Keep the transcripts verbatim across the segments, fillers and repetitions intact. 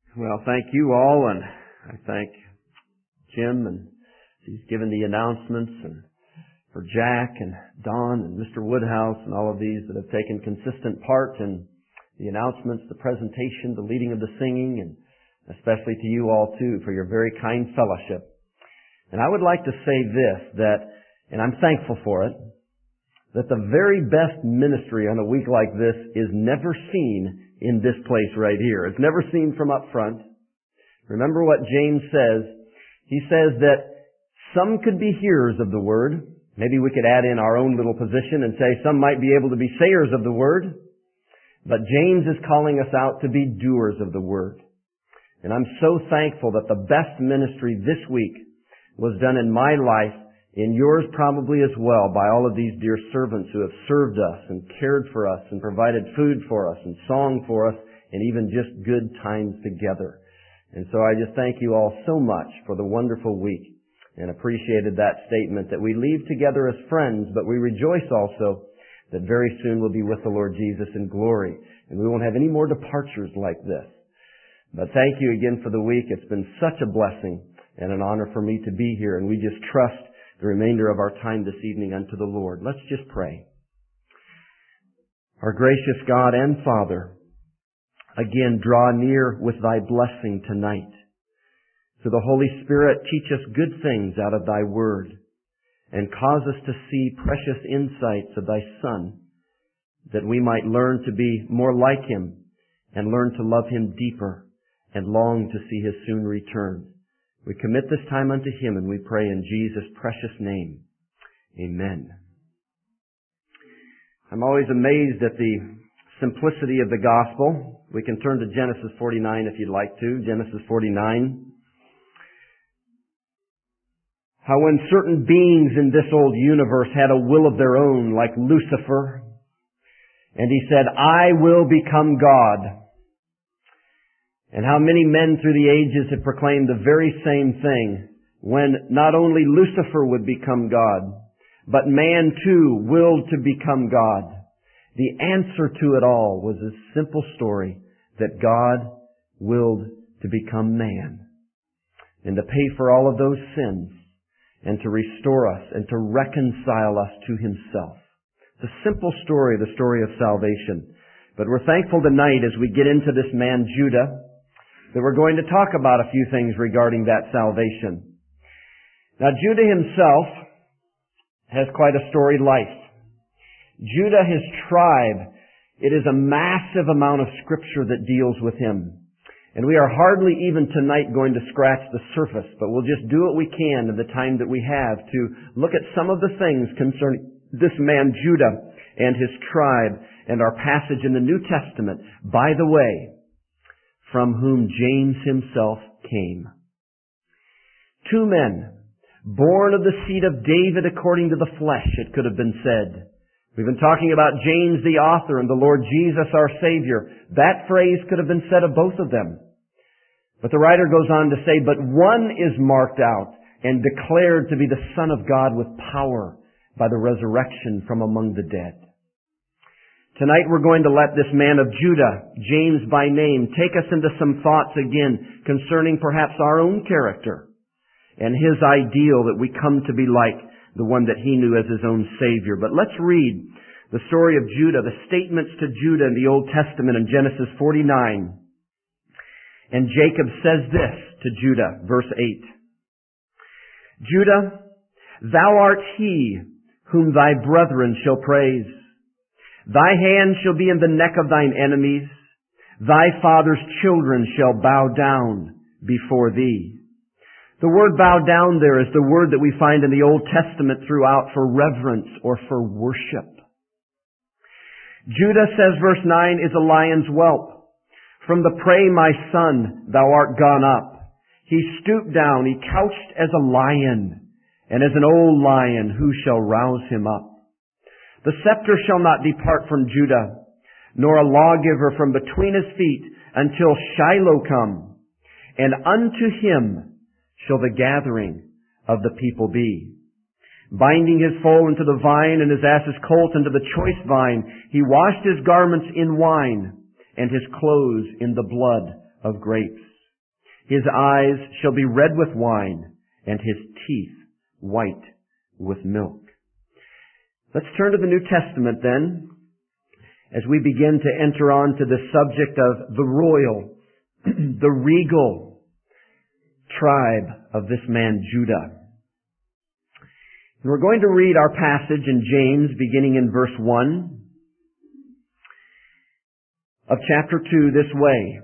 Well, thank you all, and I thank Jim, and he's given the announcements, and for Jack and Don and Mister Woodhouse and all of these that have taken consistent part in the announcements, the presentation, the leading of the singing, and especially to you all too for your very kind fellowship. And I would like to say this, that, and I'm thankful for it, that the very best ministry on a week like this is never seen in this place right here. It's never seen from up front. Remember what James says. He says that some could be hearers of the word. Maybe we could add in our own little position and say some might be able to be sayers of the word. But James is calling us out to be doers of the word. And I'm so thankful that the best ministry this week was done in my life, in yours probably as well, by all of these dear servants who have served us and cared for us and provided food for us and song for us and even just good times together. And so I just thank you all so much for the wonderful week and appreciated that statement that we leave together as friends, but we rejoice also that very soon we'll be with the Lord Jesus in glory and we won't have any more departures like this. But thank you again for the week. It's been such a blessing and an honor for me to be here, and we just trust the remainder of our time this evening unto the Lord. Let's just pray. Our gracious God and Father, again draw near with thy blessing tonight. Through the Holy Spirit, teach us good things out of thy word and cause us to see precious insights of thy Son, that we might learn to be more like him and learn to love him deeper and long to see his soon return. We commit this time unto him, and we pray in Jesus' precious name. Amen. I'm always amazed at the simplicity of the gospel. We can turn to Genesis forty-nine if you'd like to. Genesis forty-nine. How when certain beings in this old universe had a will of their own, like Lucifer, and he said, I will become God. And how many men through the ages have proclaimed the very same thing, when not only Lucifer would become God, but man too willed to become God. The answer to it all was a simple story that God willed to become man and to pay for all of those sins and to restore us and to reconcile us to himself. It's a simple story, the story of salvation. But we're thankful tonight as we get into this man Judah, that we're going to talk about a few things regarding that salvation. Now, Judah himself has quite a storied life. Judah, his tribe, it is a massive amount of scripture that deals with him. And we are hardly even tonight going to scratch the surface, but we'll just do what we can in the time that we have to look at some of the things concerning this man Judah and his tribe and our passage in the New Testament. By the way, from whom James himself came. Two men, born of the seed of David according to the flesh, it could have been said. We've been talking about James the author and the Lord Jesus our Savior. That phrase could have been said of both of them. But the writer goes on to say, but one is marked out and declared to be the Son of God with power by the resurrection from among the dead. Tonight we're going to let this man of Judah, James by name, take us into some thoughts again concerning perhaps our own character and his ideal that we come to be like the one that he knew as his own Savior. But let's read the story of Judah, the statements to Judah in the Old Testament in Genesis forty-nine. And Jacob says this to Judah, verse eight. Judah, thou art he whom thy brethren shall praise. Thy hand shall be in the neck of thine enemies. Thy father's children shall bow down before thee. The word bow down there is the word that we find in the Old Testament throughout for reverence or for worship. Judah, says verse nine, is a lion's whelp. From the prey, my son, thou art gone up. He stooped down, he couched as a lion, and as an old lion, who shall rouse him up? The scepter shall not depart from Judah, nor a lawgiver from between his feet, until Shiloh come. And unto him shall the gathering of the people be. Binding his foal into the vine, and his ass's colt into the choice vine, he washed his garments in wine, and his clothes in the blood of grapes. His eyes shall be red with wine, and his teeth white with milk. Let's turn to the New Testament then, as we begin to enter on to the subject of the royal, the regal tribe of this man Judah. And we're going to read our passage in James, beginning in verse one of chapter two this way.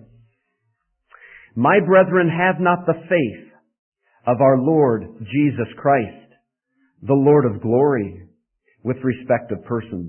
My brethren, have not the faith of our Lord Jesus Christ, the Lord of glory, with respect of persons.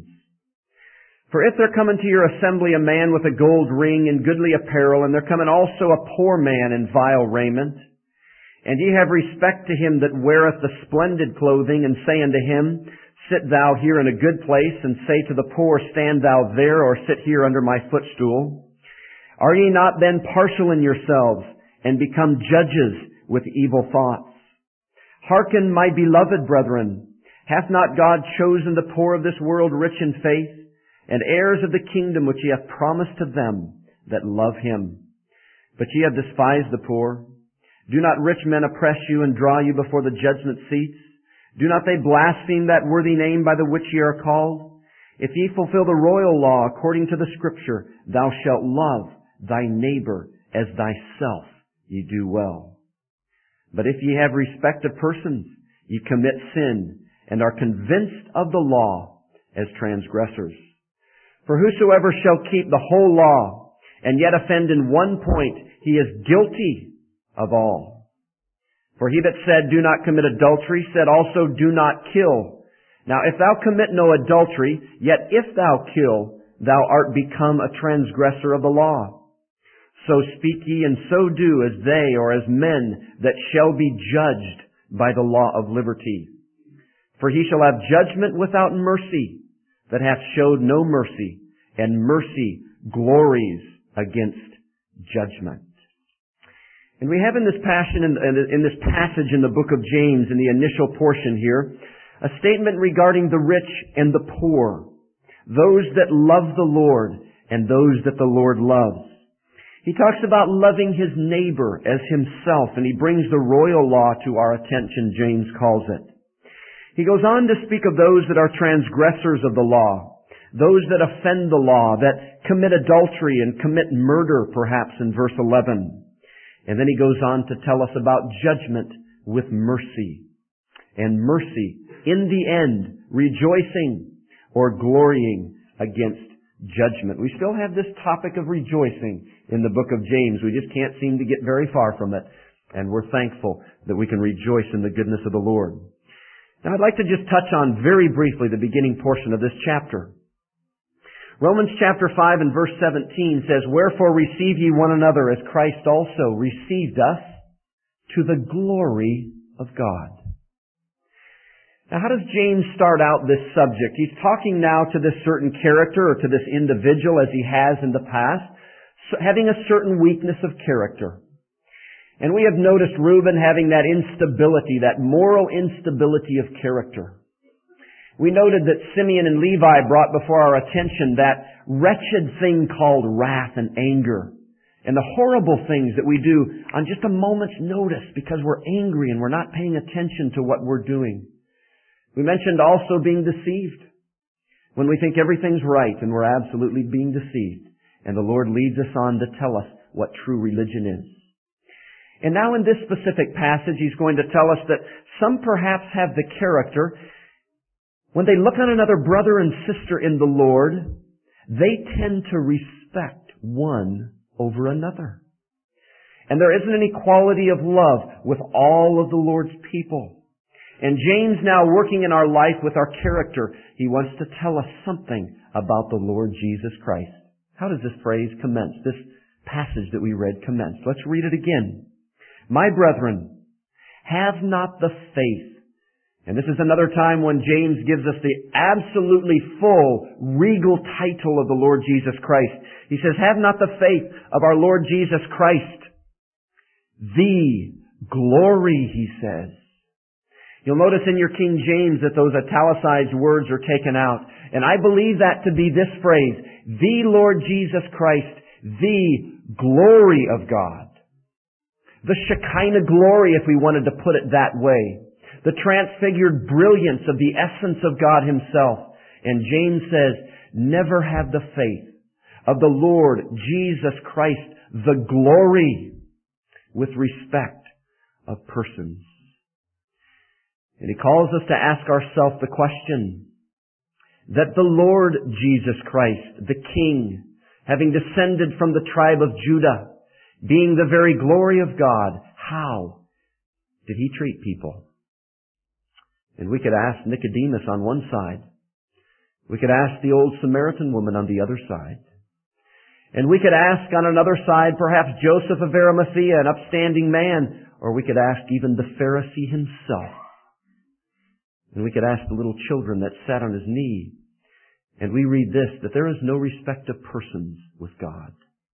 For if there come into your assembly a man with a gold ring and goodly apparel, and there come in also a poor man in vile raiment, and ye have respect to him that weareth the splendid clothing, and say unto him, Sit thou here in a good place, and say to the poor, Stand thou there, or sit here under my footstool. Are ye not then partial in yourselves, and become judges with evil thoughts? Hearken, my beloved brethren, hath not God chosen the poor of this world rich in faith, and heirs of the kingdom which he hath promised to them that love him? But ye have despised the poor. Do not rich men oppress you and draw you before the judgment seats? Do not they blaspheme that worthy name by the which ye are called? If ye fulfill the royal law according to the Scripture, thou shalt love thy neighbor as thyself, ye do well. But if ye have respect of persons, ye commit sin, and are convinced of the law as transgressors. For whosoever shall keep the whole law, and yet offend in one point, he is guilty of all. For he that said, Do not commit adultery, said also, Do not kill. Now if thou commit no adultery, yet if thou kill, thou art become a transgressor of the law. So speak ye, and so do as they, or as men that shall be judged by the law of liberty. For he shall have judgment without mercy, that hath showed no mercy, and mercy glories against judgment. And we have in this passion, in, in this passage in the book of James, in the initial portion here, a statement regarding the rich and the poor, those that love the Lord and those that the Lord loves. He talks about loving his neighbor as himself, and he brings the royal law to our attention, James calls it. He goes on to speak of those that are transgressors of the law, those that offend the law, that commit adultery and commit murder, perhaps, in verse eleven. And then he goes on to tell us about judgment with mercy. And mercy, in the end, rejoicing or glorying against judgment. We still have this topic of rejoicing in the book of James. We just can't seem to get very far from it. And we're thankful that we can rejoice in the goodness of the Lord. Now I'd like to just touch on very briefly the beginning portion of this chapter. Romans chapter five and verse seventeen says, Wherefore receive ye one another as Christ also received us to the glory of God. Now how does James start out this subject? He's talking now to this certain character or to this individual as he has in the past, having a certain weakness of character. And we have noticed Reuben having that instability, that moral instability of character. We noted that Simeon and Levi brought before our attention that wretched thing called wrath and anger, and the horrible things that we do on just a moment's notice because we're angry and we're not paying attention to what we're doing. We mentioned also being deceived, when we think everything's right and we're absolutely being deceived, and the Lord leads us on to tell us what true religion is. And now in this specific passage, he's going to tell us that some perhaps have the character, when they look on another brother and sister in the Lord, they tend to respect one over another. And there isn't any quality of love with all of the Lord's people. And James, now working in our life with our character, he wants to tell us something about the Lord Jesus Christ. How does this phrase commence? This passage that we read commence. Let's read it again. My brethren, have not the faith. And this is another time when James gives us the absolutely full, regal title of the Lord Jesus Christ. He says, have not the faith of our Lord Jesus Christ. The glory, he says. You'll notice in your King James that those italicized words are taken out. And I believe that to be this phrase, the Lord Jesus Christ, the glory of God. The Shekinah glory, if we wanted to put it that way. The transfigured brilliance of the essence of God Himself. And James says, never have the faith of the Lord Jesus Christ, the glory, with respect of persons. And he calls us to ask ourselves the question that the Lord Jesus Christ, the King, having descended from the tribe of Judah, being the very glory of God, how did He treat people? And we could ask Nicodemus on one side. We could ask the old Samaritan woman on the other side. And we could ask on another side perhaps Joseph of Arimathea, an upstanding man. Or we could ask even the Pharisee himself. And we could ask the little children that sat on his knee. And we read this, that there is no respect of persons with God.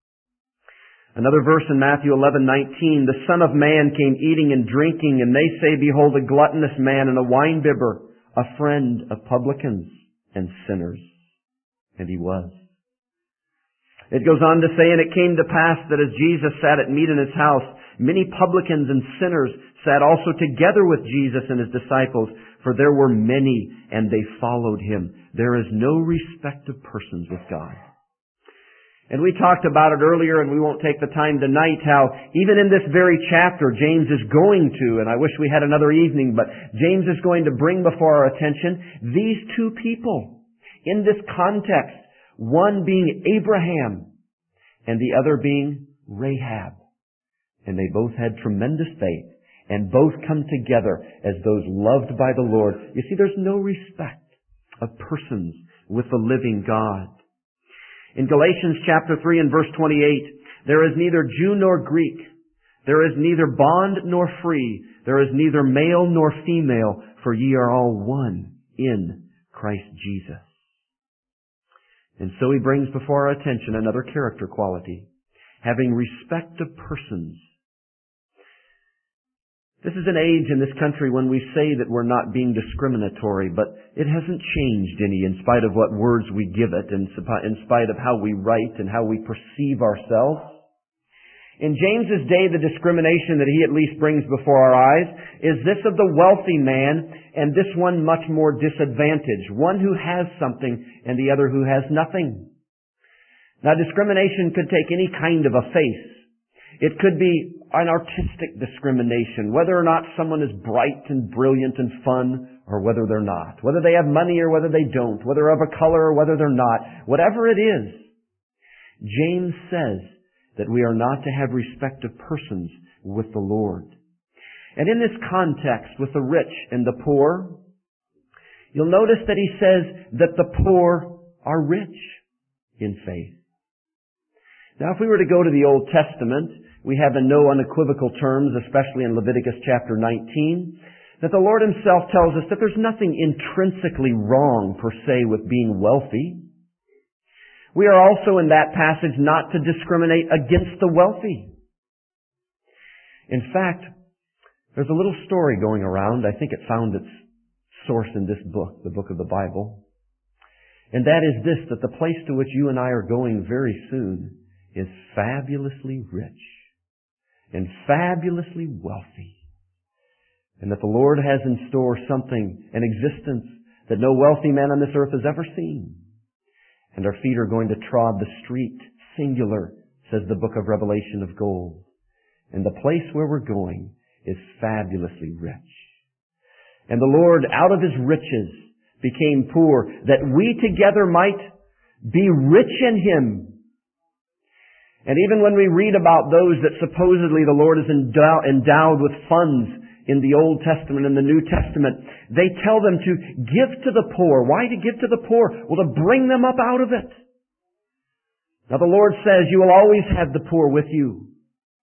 Another verse in Matthew eleven nineteen, the Son of Man came eating and drinking, and they say, behold, a gluttonous man and a winebibber, a friend of publicans and sinners. And He was. It goes on to say, and it came to pass that as Jesus sat at meat in His house, many publicans and sinners sat also together with Jesus and His disciples, for there were many, and they followed Him. There is no respect of persons with God. And we talked about it earlier, and we won't take the time tonight, how even in this very chapter, James is going to, and I wish we had another evening, but James is going to bring before our attention these two people in this context, one being Abraham and the other being Rahab. And they both had tremendous faith, and both come together as those loved by the Lord. You see, there's no respect of persons with the living God. In Galatians chapter three and verse twenty-eight, there is neither Jew nor Greek. There is neither bond nor free. There is neither male nor female, for ye are all one in Christ Jesus. And so he brings before our attention another character quality, having respect of persons. This is an age in this country when we say that we're not being discriminatory, but it hasn't changed any in spite of what words we give it, and in spite of how we write and how we perceive ourselves. In James's day, the discrimination that he at least brings before our eyes is this of the wealthy man, and this one much more disadvantaged, one who has something and the other who has nothing. Now, discrimination could take any kind of a face. It could be an artistic discrimination, whether or not someone is bright and brilliant and fun, or whether they're not. Whether they have money or whether they don't. Whether of a color or whether they're not. Whatever it is, James says that we are not to have respect of persons with the Lord. And in this context, with the rich and the poor, you'll notice that he says that the poor are rich in faith. Now, if we were to go to the Old Testament, we have in no unequivocal terms, especially in Leviticus chapter nineteen, that the Lord Himself tells us that there's nothing intrinsically wrong, per se, with being wealthy. We are also in that passage not to discriminate against the wealthy. In fact, there's a little story going around. I think it found its source in this book, the book of the Bible. And that is this, that the place to which you and I are going very soon is fabulously rich and fabulously wealthy. And that the Lord has in store something, an existence that no wealthy man on this earth has ever seen. And our feet are going to trod the street, singular, says the book of Revelation, of gold. And the place where we're going is fabulously rich. And the Lord, out of His riches, became poor, that we together might be rich in Him. And even when we read about those that supposedly the Lord is endow- endowed with funds in the Old Testament and the New Testament, they tell them to give to the poor. Why to give to the poor? Well, to bring them up out of it. Now the Lord says, you will always have the poor with you.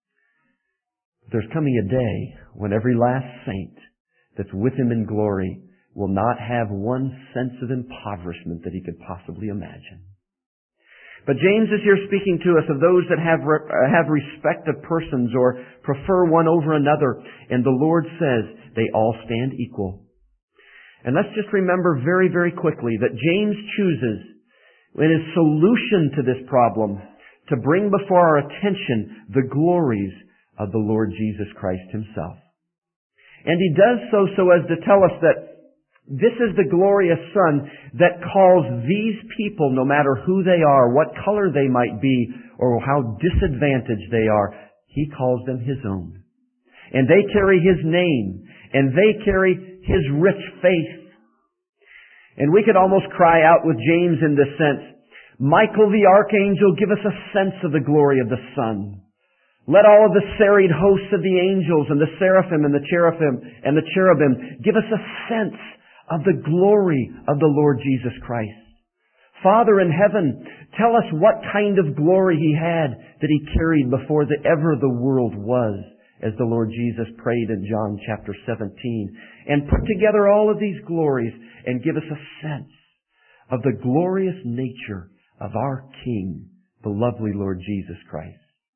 But there's coming a day when every last saint that's with Him in glory will not have one sense of impoverishment that he could possibly imagine. But James is here speaking to us of those that have have respect of persons or prefer one over another. And the Lord says they all stand equal. And let's just remember very, very quickly that James chooses in his solution to this problem to bring before our attention the glories of the Lord Jesus Christ Himself. And He does so so as to tell us that this is the glorious Son that calls these people, no matter who they are, what color they might be, or how disadvantaged they are, He calls them His own. And they carry His name, and they carry His rich faith. And we could almost cry out with James in this sense, Michael the archangel, give us a sense of the glory of the Son. Let all of the serried hosts of the angels and the seraphim and the cherubim and the cherubim give us a sense of the glory of the Lord Jesus Christ. Father in heaven, tell us what kind of glory He had that He carried before the, ever the world was, as the Lord Jesus prayed in John chapter seventeen. And put together all of these glories and give us a sense of the glorious nature of our King, the lovely Lord Jesus Christ.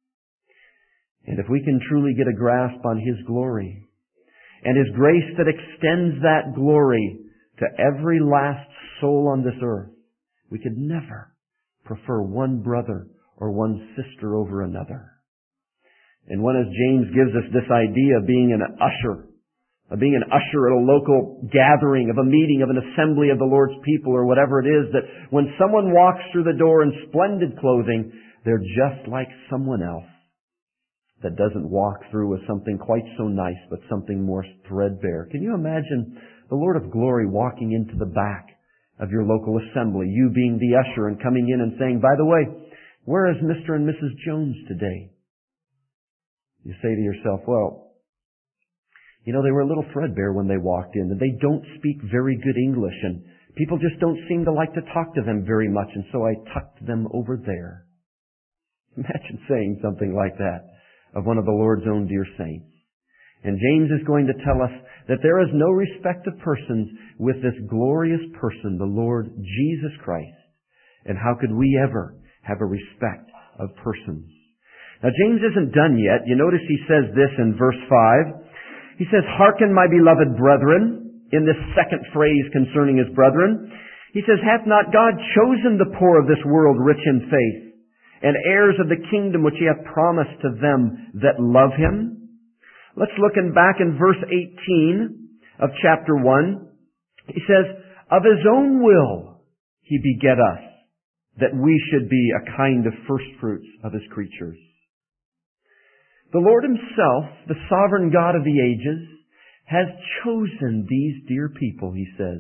And if we can truly get a grasp on His glory and His grace that extends that glory to every last soul on this earth, we could never prefer one brother or one sister over another. And when, as James gives us this idea of being an usher, of being an usher at a local gathering, of a meeting, of an assembly of the Lord's people, or whatever it is, that when someone walks through the door in splendid clothing, they're just like someone else that doesn't walk through with something quite so nice, but something more threadbare. Can you imagine the Lord of glory walking into the back of your local assembly, you being the usher and coming in and saying, by the way, where is Mister and Missus Jones today? You say to yourself, well, you know, they were a little threadbare when they walked in, and they don't speak very good English, and people just don't seem to like to talk to them very much, and so I tucked them over there. Imagine saying something like that of one of the Lord's own dear saints. And James is going to tell us that there is no respect of persons with this glorious person, the Lord Jesus Christ. And how could we ever have a respect of persons? Now, James isn't done yet. You notice he says this in verse five. He says, hearken, my beloved brethren, in this second phrase concerning his brethren. He says, hath not God chosen the poor of this world rich in faith, and heirs of the kingdom which He hath promised to them that love Him? Let's look in back in verse eighteen of chapter one. He says, of His own will He beget us, that we should be a kind of firstfruits of His creatures. The Lord Himself, the sovereign God of the ages, has chosen these dear people, He says.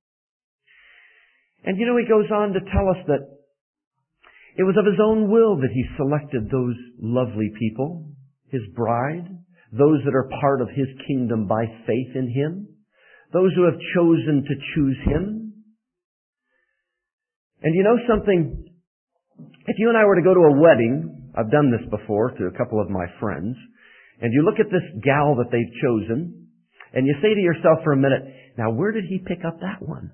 And you know, He goes on to tell us that it was of His own will that He selected those lovely people, His bride, those that are part of His kingdom by faith in Him, those who have chosen to choose Him. And you know something? If you and I were to go to a wedding, I've done this before to a couple of my friends, and you look at this gal that they've chosen, and you say to yourself for a minute, now where did he pick up that one?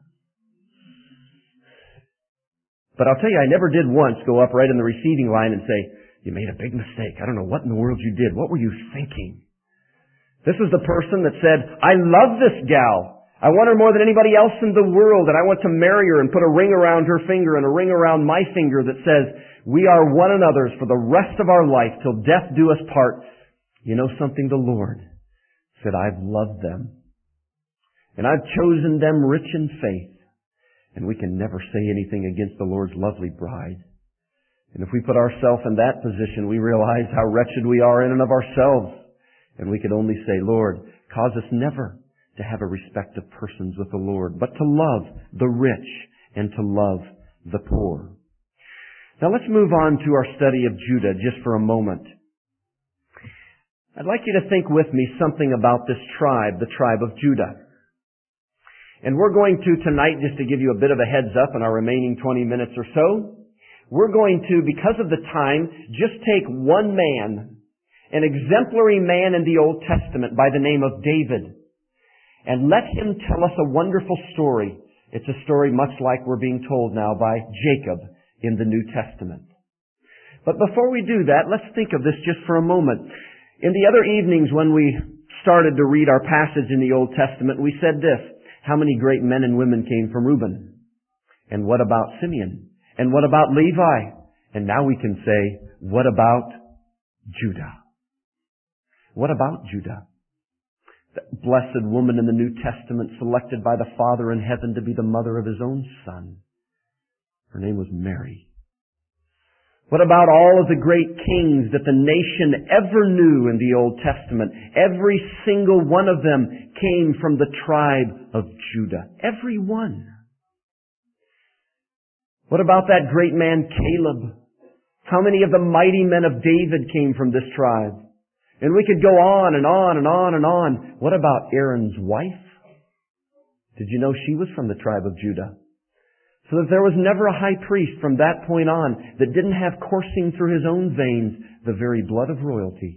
But I'll tell you, I never did once go up right in the receiving line and say, you made a big mistake. I don't know what in the world you did. What were you thinking? This was the person that said, I love this gal. I want her more than anybody else in the world, and I want to marry her and put a ring around her finger and a ring around my finger that says, we are one another's for the rest of our life till death do us part. You know something? The Lord said, I've loved them, and I've chosen them rich in faith. And we can never say anything against the Lord's lovely bride. And if we put ourselves in that position, we realize how wretched we are in and of ourselves. And we could only say, Lord, cause us never to have a respect of persons with the Lord, but to love the rich and to love the poor. Now let's move on to our study of Judah just for a moment. I'd like you to think with me something about this tribe, the tribe of Judah. And we're going to tonight, just to give you a bit of a heads up in our remaining twenty minutes or so, we're going to, because of the time, just take one man, an exemplary man in the Old Testament by the name of David, and let him tell us a wonderful story. It's a story much like we're being told now by Jacob in the New Testament. But before we do that, let's think of this just for a moment. In the other evenings when we started to read our passage in the Old Testament, we said this, how many great men and women came from Reuben? And what about Simeon? And what about Levi? And now we can say, what about Judah? What about Judah? That blessed woman in the New Testament selected by the Father in heaven to be the mother of His own Son. Her name was Mary. What about all of the great kings that the nation ever knew in the Old Testament? Every single one of them came from the tribe of Judah. Every one. What about that great man Caleb? How many of the mighty men of David came from this tribe? And we could go on and on and on and on. What about Aaron's wife? Did you know she was from the tribe of Judah? So that there was never a high priest from that point on that didn't have coursing through his own veins the very blood of royalty.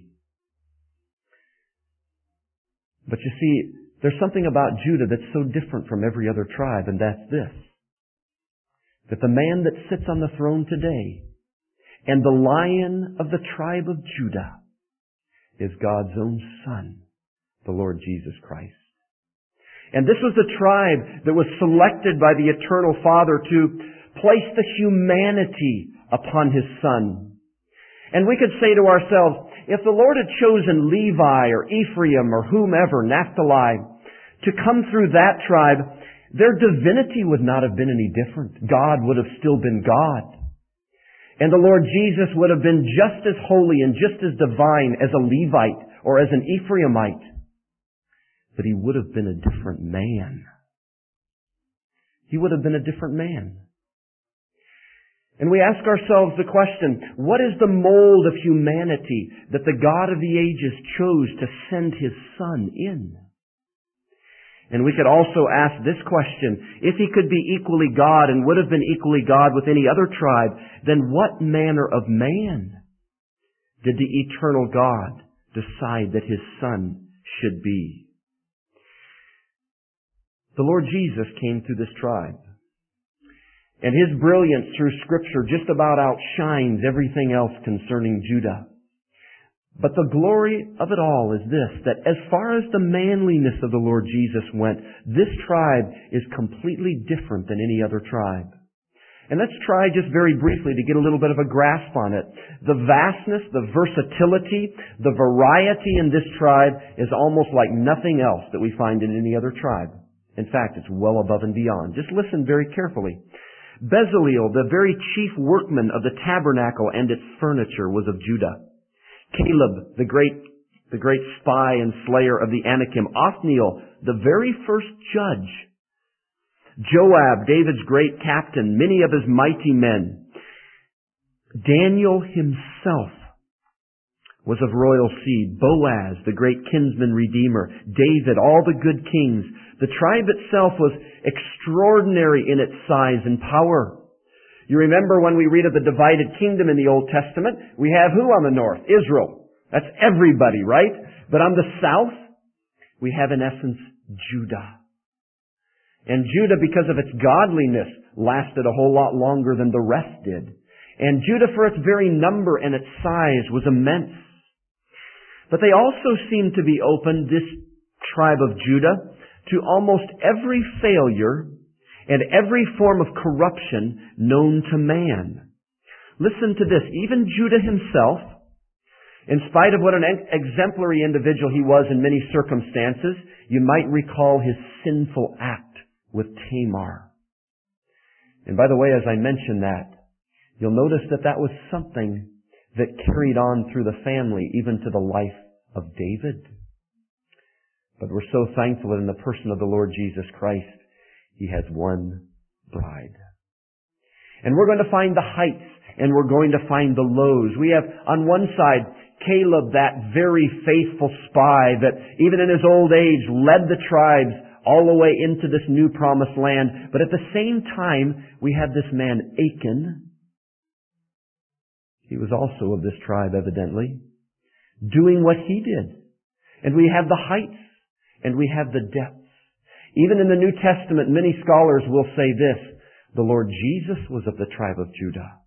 But you see, there's something about Judah that's so different from every other tribe, and that's this. That the man that sits on the throne today and the Lion of the tribe of Judah is God's own Son, the Lord Jesus Christ. And this was the tribe that was selected by the Eternal Father to place the humanity upon His Son. And we could say to ourselves, if the Lord had chosen Levi or Ephraim or whomever, Naphtali, to come through that tribe, their divinity would not have been any different. God would have still been God. And the Lord Jesus would have been just as holy and just as divine as a Levite or as an Ephraimite. But He would have been a different man. He would have been a different man. And we ask ourselves the question, what is the mold of humanity that the God of the ages chose to send His Son in? And we could also ask this question, if He could be equally God and would have been equally God with any other tribe, then what manner of man did the eternal God decide that His Son should be? The Lord Jesus came through this tribe. And His brilliance through Scripture just about outshines everything else concerning Judah. But the glory of it all is this, that as far as the manliness of the Lord Jesus went, this tribe is completely different than any other tribe. And let's try just very briefly to get a little bit of a grasp on it. The vastness, the versatility, the variety in this tribe is almost like nothing else that we find in any other tribe. In fact, it's well above and beyond. Just listen very carefully. Bezaleel, the very chief workman of the tabernacle and its furniture, was of Judah. Caleb, the great, the great spy and slayer of the Anakim. Othniel, the very first judge. Joab, David's great captain, many of his mighty men. Daniel himself was of royal seed. Boaz, the great kinsman redeemer. David, all the good kings. The tribe itself was extraordinary in its size and power. You remember when we read of the divided kingdom in the Old Testament, we have who on the north? Israel. That's everybody, right? But on the south, we have in essence Judah. And Judah, because of its godliness, lasted a whole lot longer than the rest did. And Judah, for its very number and its size, was immense. But they also seem to be open, this tribe of Judah, to almost every failure and every form of corruption known to man. Listen to this. Even Judah himself, in spite of what an exemplary individual he was in many circumstances, you might recall his sinful act with Tamar. And by the way, as I mentioned that, you'll notice that that was something that carried on through the family, even to the life of David. But we're so thankful that in the person of the Lord Jesus Christ, He has one bride. And we're going to find the heights, and we're going to find the lows. We have, on one side, Caleb, that very faithful spy that even in his old age led the tribes all the way into this new promised land. But at the same time, we have this man Achan. He was also of this tribe, evidently, doing what he did. And we have the heights, and we have the depths. Even in the New Testament, many scholars will say this, the Lord Jesus was of the tribe of Judah.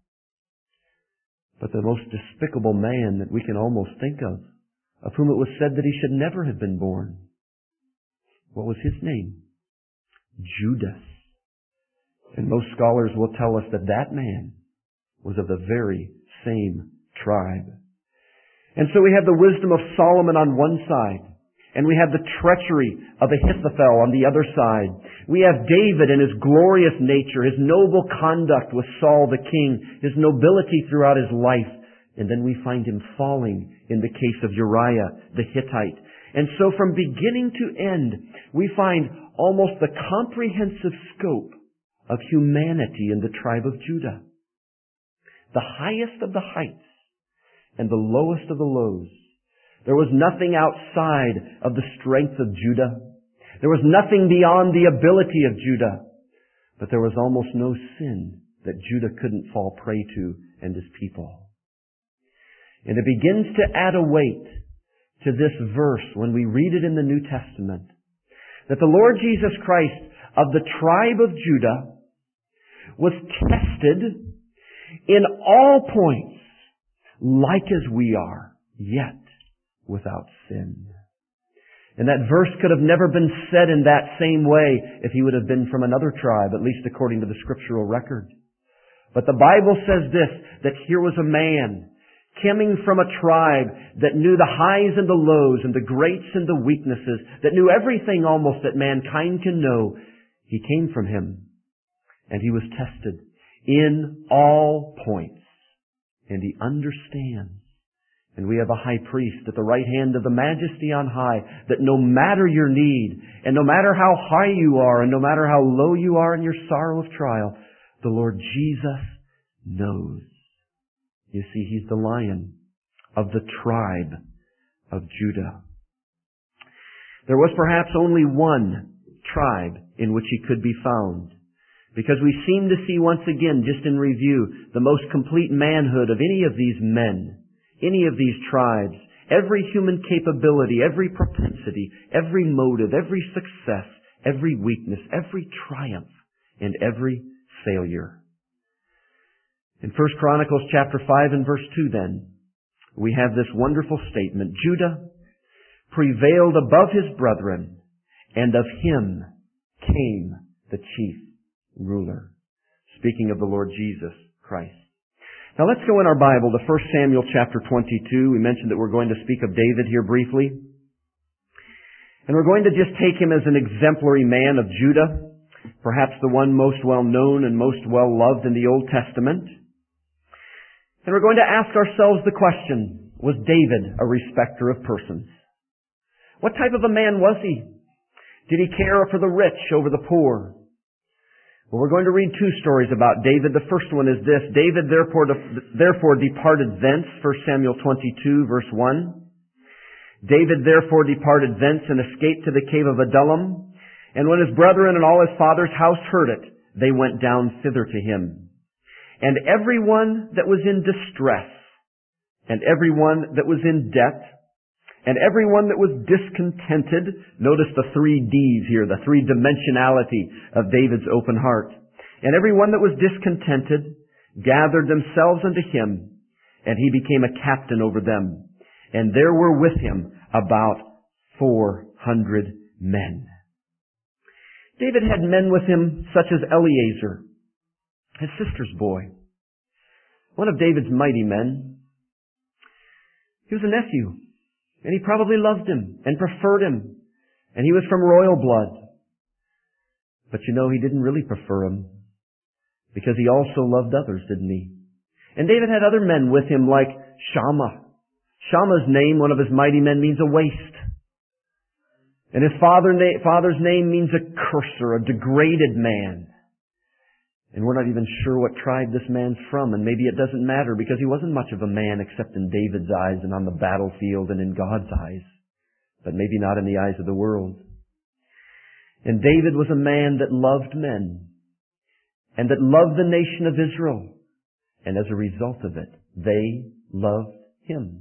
But the most despicable man that we can almost think of, of whom it was said that he should never have been born. What was his name? Judas. And most scholars will tell us that that man was of the very same tribe. And so we have the wisdom of Solomon on one side, and we have the treachery of Ahithophel on the other side. We have David and his glorious nature, his noble conduct with Saul the king, his nobility throughout his life. And then we find him falling in the case of Uriah the Hittite. And so from beginning to end, we find almost the comprehensive scope of humanity in the tribe of Judah. The highest of the heights and the lowest of the lows. There was nothing outside of the strength of Judah. There was nothing beyond the ability of Judah. But there was almost no sin that Judah couldn't fall prey to and his people. And it begins to add a weight to this verse when we read it in the New Testament, that the Lord Jesus Christ of the tribe of Judah was tested in all points like as we are, yet without sin. And that verse could have never been said in that same way if he would have been from another tribe, at least according to the scriptural record. But the Bible says this, that here was a man coming from a tribe that knew the highs and the lows and the greats and the weaknesses, that knew everything almost that mankind can know. He came from him, and he was tested in all points, and he understands. And we have a high priest at the right hand of the Majesty on high, that no matter your need, and no matter how high you are, and no matter how low you are in your sorrow of trial, the Lord Jesus knows. You see, He's the Lion of the tribe of Judah. There was perhaps only one tribe in which He could be found, because we seem to see once again, just in review, the most complete manhood of any of these men, any of these tribes, every human capability, every propensity, every motive, every success, every weakness, every triumph, and every failure. In First Chronicles chapter five and verse two then, we have this wonderful statement, Judah prevailed above his brethren, and of him came the chief ruler. Speaking of the Lord Jesus Christ. Now let's go in our Bible to First Samuel chapter twenty-two. We mentioned that we're going to speak of David here briefly. And we're going to just take him as an exemplary man of Judah, perhaps the one most well known and most well loved in the Old Testament. And we're going to ask ourselves the question, was David a respecter of persons? What type of a man was he? Did he care for the rich over the poor? Well, we're going to read two stories about David. The first one is this. David therefore, therefore departed thence, First Samuel twenty-two, verse one. David therefore departed thence and escaped to the cave of Adullam. And when his brethren and all his father's house heard it, they went down thither to him. And everyone that was in distress, and everyone that was in debt, and everyone that was discontented, notice the three D's here, the three dimensionality of David's open heart. And everyone that was discontented gathered themselves unto him, and he became a captain over them. And there were with him about four hundred men. David had men with him such as Eleazar, his sister's boy, one of David's mighty men. He was a nephew, and he probably loved him and preferred him, and he was from royal blood. But you know, he didn't really prefer him, because he also loved others, didn't he? And David had other men with him like Shammah. Shammah's name, one of his mighty men, means a waste. And his father na- father's name means a curser, a degraded man. And we're not even sure what tribe this man's from, and maybe it doesn't matter because he wasn't much of a man except in David's eyes and on the battlefield and in God's eyes, but maybe not in the eyes of the world. And David was a man that loved men and that loved the nation of Israel, and as a result of it, they loved him.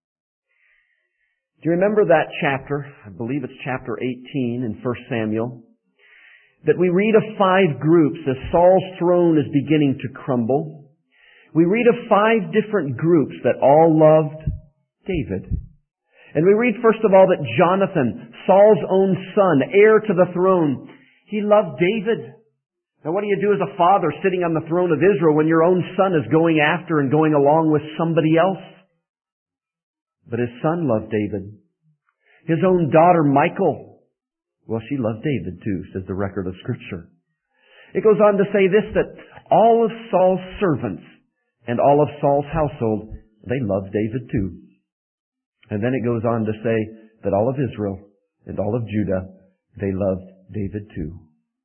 Do you remember that chapter? I believe it's chapter eighteen in First Samuel. That we read of five groups as Saul's throne is beginning to crumble. We read of five different groups that all loved David. And we read first of all that Jonathan, Saul's own son, heir to the throne, he loved David. Now what do you do as a father sitting on the throne of Israel when your own son is going after and going along with somebody else? But his son loved David. His own daughter, Michal, well, she loved David too, says the record of Scripture. It goes on to say this, that all of Saul's servants and all of Saul's household, they loved David too. And then it goes on to say that all of Israel and all of Judah, they loved David too.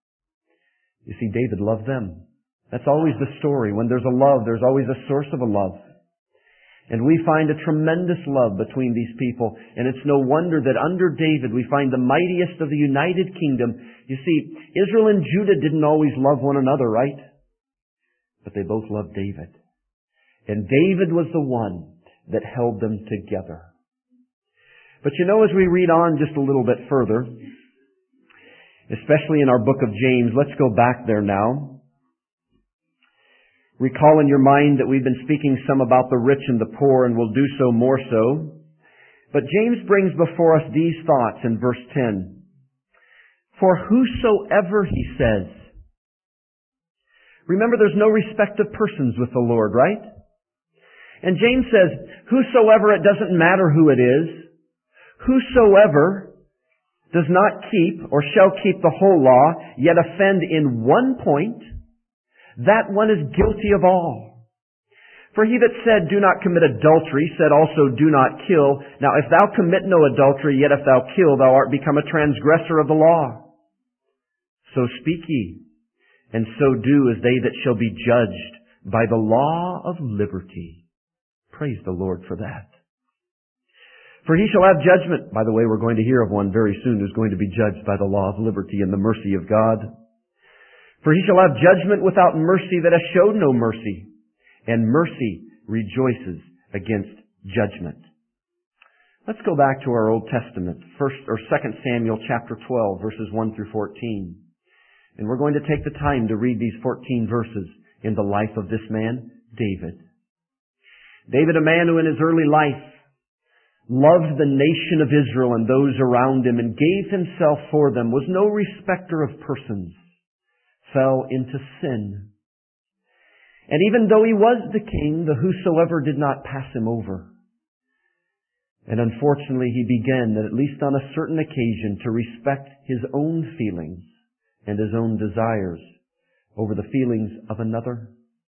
You see, David loved them. That's always the story. When there's a love, there's always a source of a love. And we find a tremendous love between these people. And it's no wonder that under David we find the mightiest of the United Kingdom. You see, Israel and Judah didn't always love one another, right? But they both loved David. And David was the one that held them together. But you know, as we read on just a little bit further, especially in our book of James, let's go back there now. Recall in your mind that we've been speaking some about the rich and the poor, and we'll do so more so. But James brings before us these thoughts in verse ten. For whosoever, he says. Remember, there's no respect of persons with the Lord, right? And James says, whosoever, it doesn't matter who it is, whosoever does not keep or shall keep the whole law, yet offend in one point, that one is guilty of all. For he that said, do not commit adultery, said also, do not kill. Now if thou commit no adultery, yet if thou kill, thou art become a transgressor of the law. So speak ye, and so do as they that shall be judged by the law of liberty. Praise the Lord for that. For he shall have judgment. By the way, we're going to hear of one very soon who's going to be judged by the law of liberty and the mercy of God. For he shall have judgment without mercy that hath showed no mercy, and mercy rejoices against judgment. Let's go back to our Old Testament, First or Second Samuel chapter twelve, verses one through fourteen. And we're going to take the time to read these fourteen verses in the life of this man, David. David, a man who in his early life loved the nation of Israel and those around him and gave himself for them, was no respecter of persons, fell into sin. And even though he was the king, the whosoever did not pass him over. And unfortunately, he began, at least on a certain occasion, to respect his own feelings and his own desires over the feelings of another.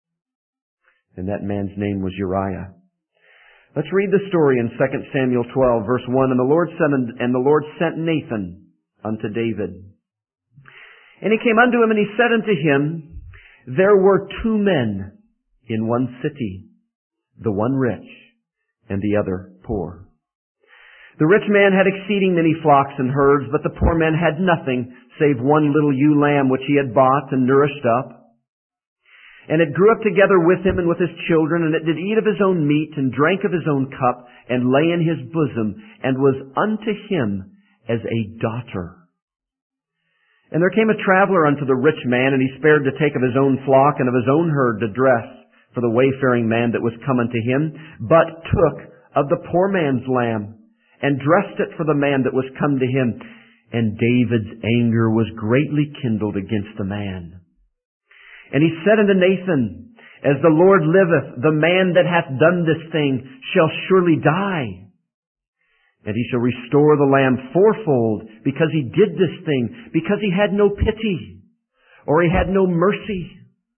And that man's name was Uriah. Let's read the story in Second Samuel twelve, verse one. And the Lord sent, and the Lord sent Nathan unto David. And he came unto him, and he said unto him, there were two men in one city, the one rich, and the other poor. The rich man had exceeding many flocks and herds, but the poor man had nothing, save one little ewe lamb which he had bought and nourished up. And it grew up together with him and with his children, and it did eat of his own meat, and drank of his own cup, and lay in his bosom, and was unto him as a daughter. And there came a traveler unto the rich man, and he spared to take of his own flock and of his own herd to dress for the wayfaring man that was come unto him, but took of the poor man's lamb, and dressed it for the man that was come to him. And David's anger was greatly kindled against the man. And he said unto Nathan, as the Lord liveth, the man that hath done this thing shall surely die. And he shall restore the lamb fourfold, because he did this thing, because he had no pity, or he had no mercy.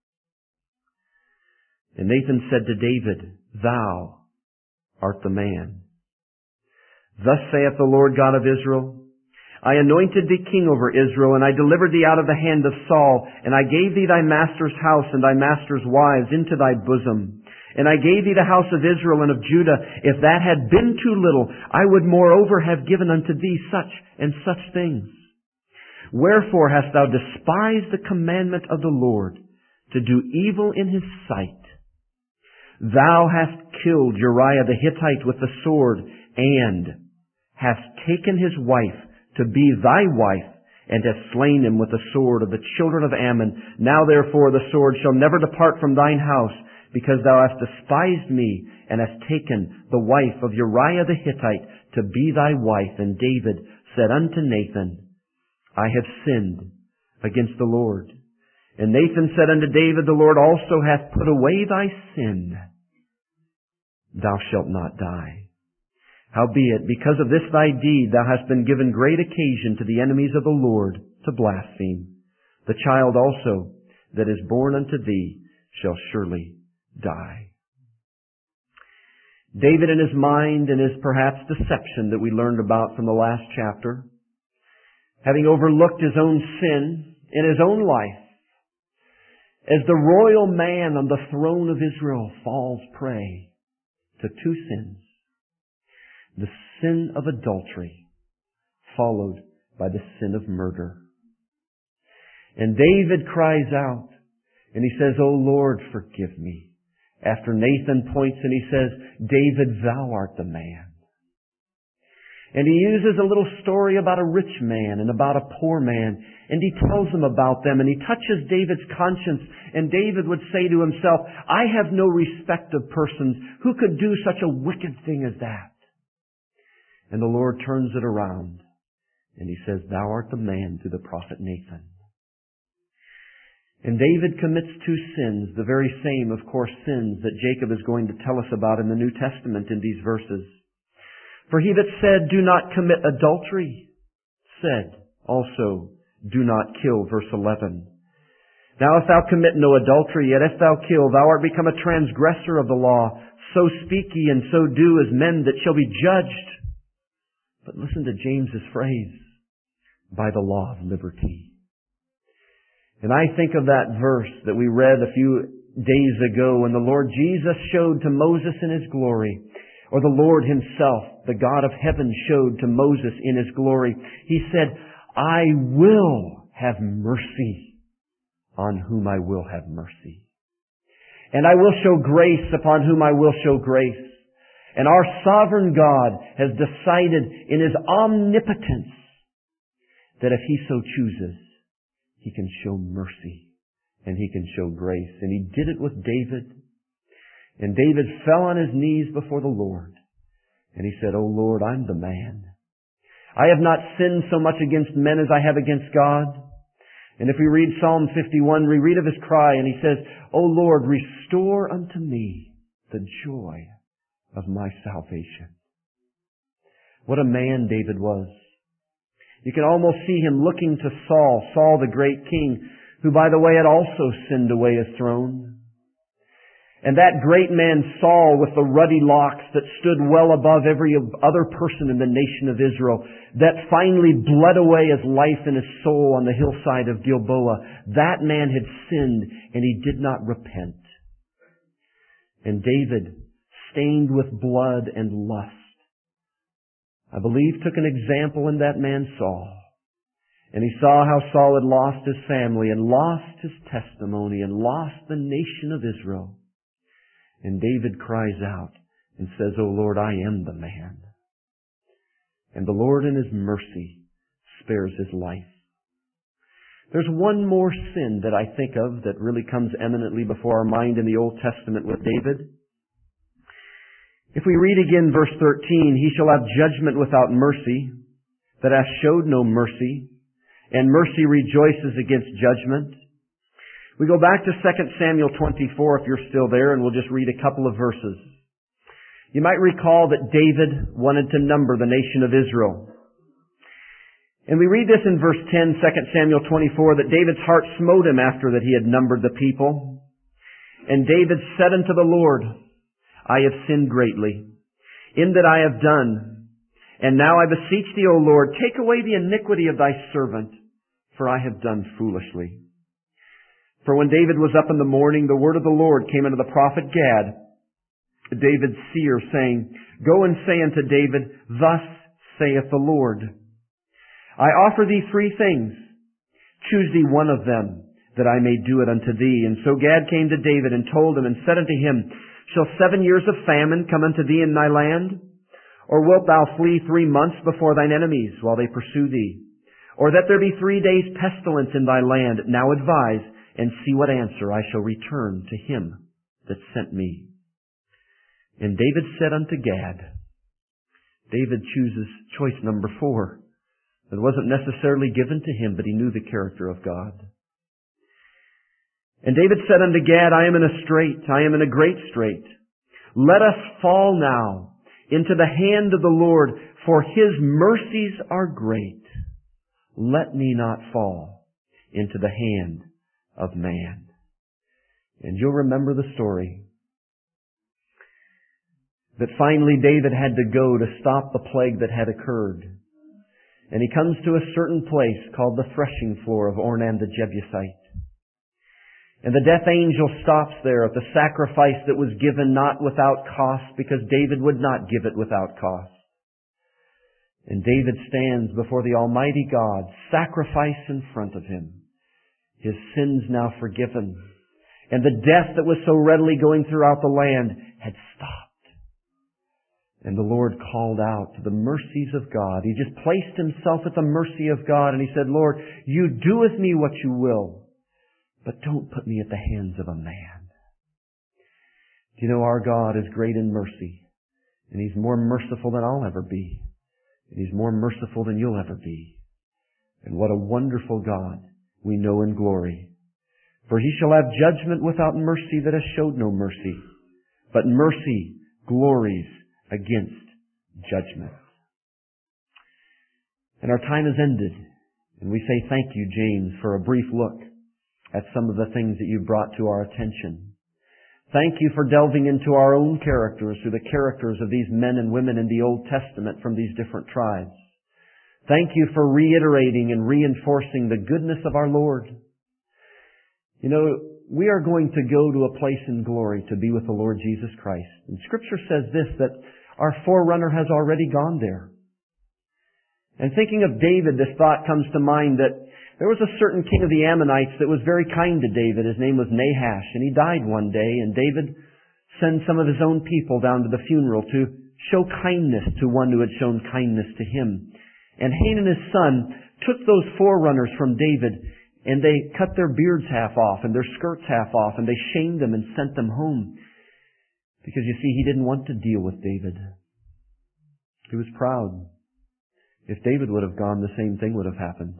And Nathan said to David, thou art the man. Thus saith the Lord God of Israel, I anointed thee king over Israel, and I delivered thee out of the hand of Saul, and I gave thee thy master's house and thy master's wives into thy bosom. And I gave thee the house of Israel and of Judah. If that had been too little, I would moreover have given unto thee such and such things. Wherefore hast thou despised the commandment of the Lord, to do evil in his sight? Thou hast killed Uriah the Hittite with the sword, and hast taken his wife to be thy wife, and hast slain him with the sword of the children of Ammon. Now therefore the sword shall never depart from thine house, because thou hast despised me, and hast taken the wife of Uriah the Hittite to be thy wife. And David said unto Nathan, I have sinned against the Lord. And Nathan said unto David, the Lord also hath put away thy sin. Thou shalt not die. Howbeit, because of this thy deed, thou hast been given great occasion to the enemies of the Lord to blaspheme. The child also that is born unto thee shall surely die. David in his mind and his perhaps deception that we learned about from the last chapter, having overlooked his own sin in his own life, as the royal man on the throne of Israel falls prey to two sins. The sin of adultery, followed by the sin of murder. And David cries out, and he says, O Lord, forgive me. After Nathan points and he says, David, thou art the man. And he uses a little story about a rich man and about a poor man, and he tells them about them, and he touches David's conscience, and David would say to himself, I have no respect of persons. Who could do such a wicked thing as that? And the Lord turns it around, and he says, Thou art the man, through the prophet Nathan. And David commits two sins, the very same, of course, sins that Jacob is going to tell us about in the New Testament in these verses. For he that said, Do not commit adultery, said also, Do not kill, verse eleven. Now if thou commit no adultery, yet if thou kill, thou art become a transgressor of the law. So speak ye, and so do as men that shall be judged. But listen to James's phrase, by the law of liberty. And I think of that verse that we read a few days ago when the Lord Jesus showed to Moses in His glory, or the Lord Himself, the God of heaven, showed to Moses in His glory. He said, I will have mercy on whom I will have mercy. And I will show grace upon whom I will show grace. And our sovereign God has decided in His omnipotence that if He so chooses, He can show mercy and He can show grace. And He did it with David. And David fell on his knees before the Lord. And he said, O Lord, I'm the man. I have not sinned so much against men as I have against God. And if we read Psalm fifty-one, we read of his cry, and he says, O Lord, restore unto me the joy of my salvation. What a man David was. You can almost see him looking to Saul, Saul the great king, who, by the way, had also sinned away his throne. And that great man Saul with the ruddy locks that stood well above every other person in the nation of Israel, that finally bled away his life and his soul on the hillside of Gilboa, that man had sinned and he did not repent. And David, stained with blood and lust, I believe took an example in that man Saul. And he saw how Saul had lost his family and lost his testimony and lost the nation of Israel. And David cries out and says, O Lord, I am the man. And the Lord in His mercy spares his life. There's one more sin that I think of that really comes eminently before our mind in the Old Testament with David. If we read again verse thirteen, He shall have judgment without mercy, that hath showed no mercy, and mercy rejoices against judgment. We go back to Second Samuel twenty-four if you're still there, and we'll just read a couple of verses. You might recall that David wanted to number the nation of Israel. And we read this in verse ten, Second Samuel twenty-four, that David's heart smote him after that he had numbered the people. And David said unto the Lord, I have sinned greatly, in that I have done. And now I beseech thee, O Lord, take away the iniquity of thy servant, for I have done foolishly. For when David was up in the morning, the word of the Lord came unto the prophet Gad, David's seer, saying, Go and say unto David, Thus saith the Lord, I offer thee three things. Choose thee one of them, that I may do it unto thee. And so Gad came to David and told him, and said unto him, Shall seven years of famine come unto thee in thy land? Or wilt thou flee three months before thine enemies, while they pursue thee? Or that there be three days pestilence in thy land? Now advise, and see what answer I shall return to him that sent me. And David said unto Gad, David chooses choice number four. It wasn't necessarily given to him, but he knew the character of God. And David said unto Gad, I am in a strait, I am in a great strait. Let us fall now into the hand of the Lord, for His mercies are great. Let me not fall into the hand of man. And you'll remember the story. That finally David had to go to stop the plague that had occurred. And he comes to a certain place called the threshing floor of Ornan the Jebusite. And the death angel stops there at the sacrifice that was given not without cost, because David would not give it without cost. And David stands before the Almighty God, sacrifice in front of Him. His sins now forgiven. And the death that was so readily going throughout the land had stopped. And the Lord called out to the mercies of God. He just placed Himself at the mercy of God, and He said, Lord, You do with me what You will, but don't put me at the hands of a man. Do you know our God is great in mercy, and He's more merciful than I'll ever be, and He's more merciful than you'll ever be. And what a wonderful God we know in glory. For He shall have judgment without mercy that has showed no mercy, but mercy glories against judgment. And our time has ended, and we say thank you, James, for a brief look at some of the things that you brought to our attention. Thank you for delving into our own characters, through the characters of these men and women in the Old Testament from these different tribes. Thank you for reiterating and reinforcing the goodness of our Lord. You know, we are going to go to a place in glory to be with the Lord Jesus Christ. And Scripture says this, that our forerunner has already gone there. And thinking of David, this thought comes to mind that there was a certain king of the Ammonites that was very kind to David. His name was Nahash, and he died one day, and David sent some of his own people down to the funeral to show kindness to one who had shown kindness to him. And Hanun, his son, took those forerunners from David, and they cut their beards half off and their skirts half off, and they shamed them and sent them home. Because you see, he didn't want to deal with David. He was proud. If David would have gone, the same thing would have happened.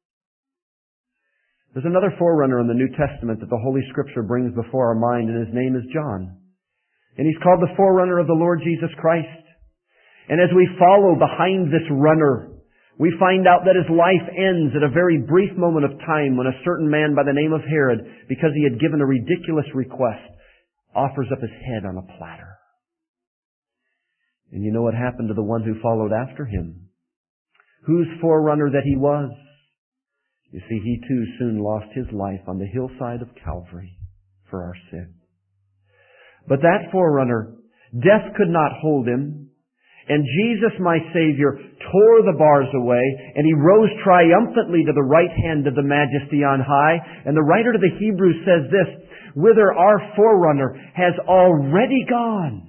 There's another forerunner in the New Testament that the Holy Scripture brings before our mind, and his name is John. And he's called the forerunner of the Lord Jesus Christ. And as we follow behind this runner, we find out that his life ends at a very brief moment of time when a certain man by the name of Herod, because he had given a ridiculous request, offers up his head on a platter. And you know what happened to the one who followed after him? Whose forerunner that he was? You see, he too soon lost his life on the hillside of Calvary for our sin. But that forerunner, death could not hold him. And Jesus, my Savior, tore the bars away, and He rose triumphantly to the right hand of the Majesty on high. And the writer to the Hebrews says this, whither our forerunner has already gone.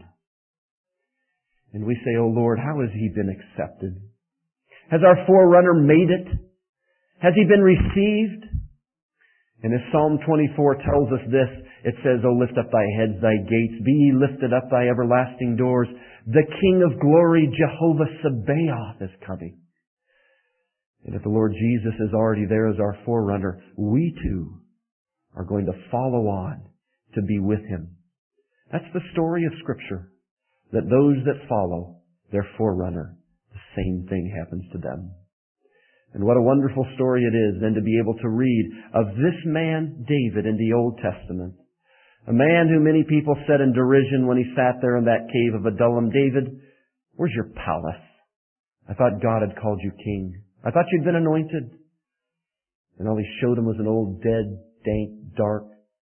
And we say, oh Lord, how has He been accepted? Has our forerunner made it? Has He been received? And as Psalm twenty-four tells us this, it says, oh, lift up thy heads, thy gates, be ye lifted up, thy everlasting doors. The King of glory, Jehovah Sabaoth, is coming. And if the Lord Jesus is already there as our forerunner, we too are going to follow on to be with Him. That's the story of Scripture, that those that follow their forerunner, the same thing happens to them. And what a wonderful story it is then to be able to read of this man, David, in the Old Testament. A man who many people said in derision when he sat there in that cave of Adullam, David, where's your palace? I thought God had called you king. I thought you'd been anointed. And all he showed him was an old, dead, dank, dark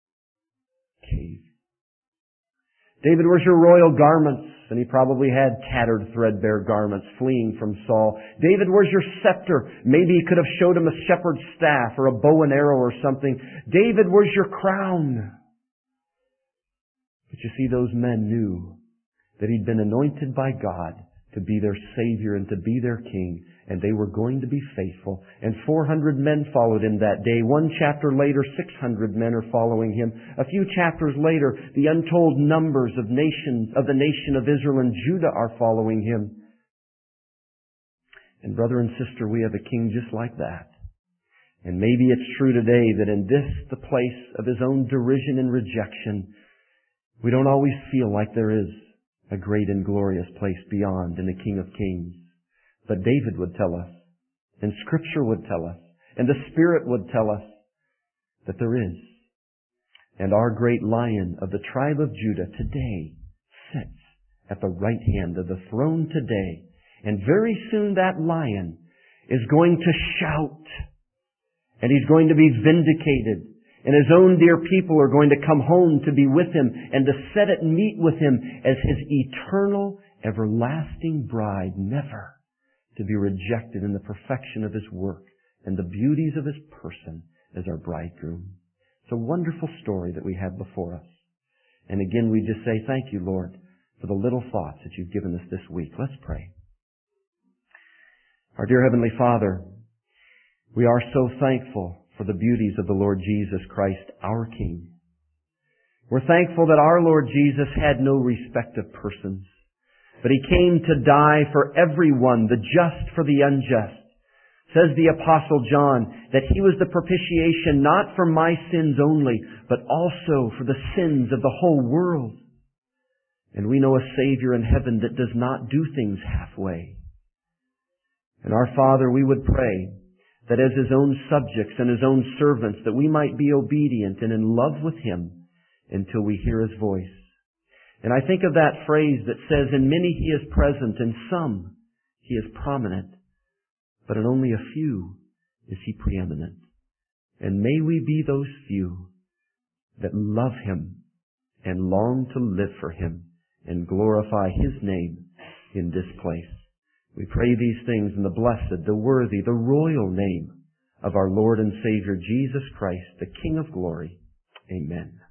cave. David, where's your royal garments? And he probably had tattered, threadbare garments fleeing from Saul. David, where's your scepter? Maybe he could have showed him a shepherd's staff or a bow and arrow or something. David, where's your crown? But you see, those men knew that he'd been anointed by God to be their Savior and to be their King, and they were going to be faithful. And four hundred men followed him that day. One chapter later, six hundred men are following him. A few chapters later, the untold numbers of nations, of the nation of Israel and Judah are following him. And brother and sister, we have a King just like that. And maybe it's true today that in this, the place of His own derision and rejection, we don't always feel like there is a great and glorious place beyond in the King of Kings. But David would tell us, and Scripture would tell us, and the Spirit would tell us that there is. And our great Lion of the tribe of Judah today sits at the right hand of the throne today. And very soon that Lion is going to shout, and He's going to be vindicated. And His own dear people are going to come home to be with Him and to sit at meat with Him as His eternal, everlasting bride, never to be rejected in the perfection of His work and the beauties of His person as our bridegroom. It's a wonderful story that we have before us. And again, we just say thank you, Lord, for the little thoughts that You've given us this week. Let's pray. Our dear Heavenly Father, we are so thankful for the beauties of the Lord Jesus Christ, our King. We're thankful that our Lord Jesus had no respect of persons, but He came to die for everyone, the just for the unjust. Says the Apostle John that He was the propitiation not for my sins only, but also for the sins of the whole world. And we know a Savior in heaven that does not do things halfway. And our Father, we would pray that as His own subjects and His own servants, that we might be obedient and in love with Him until we hear His voice. And I think of that phrase that says, in many He is present, in some He is prominent, but in only a few is He preeminent. And may we be those few that love Him and long to live for Him and glorify His name in this place. We pray these things in the blessed, the worthy, the royal name of our Lord and Savior Jesus Christ, the King of glory. Amen.